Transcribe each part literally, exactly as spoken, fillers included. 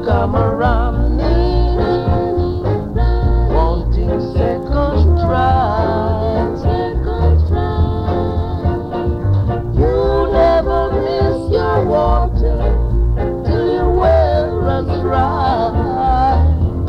come around me, wanting second try. Second try. You never miss your water till your well runs dry.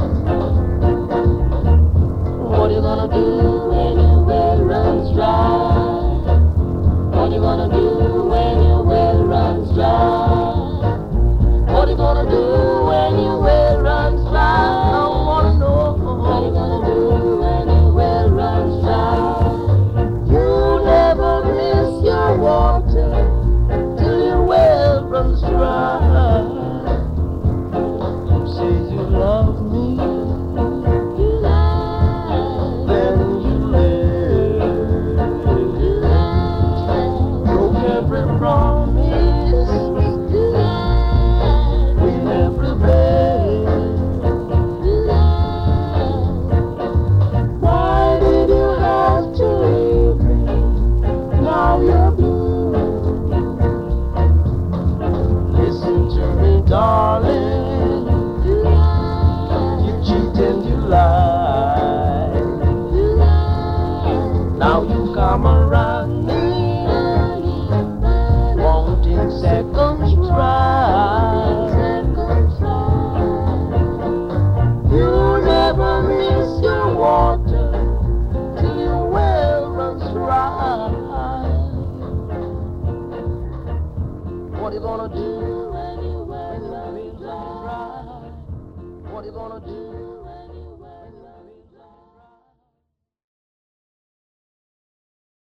What you gonna do when your well runs dry? What you gonna do when your well runs dry? What you gonna do when your well runs dry? I wanna know. What you gonna do when your well runs dry? You never miss your water till your well runs dry. You say you love me, You lie. then you live. You lie. Broke every promise You lie. we never made. You lie. Why did you have to leave me? Now you're blue. Listen to me, darling. You lie. You cheat and you lie. You lie. Now you come around me, wanting second try. Second try. You never miss your water till your well runs dry. What you gonna do When your well when your runs well runs dry? dry? What you gonna do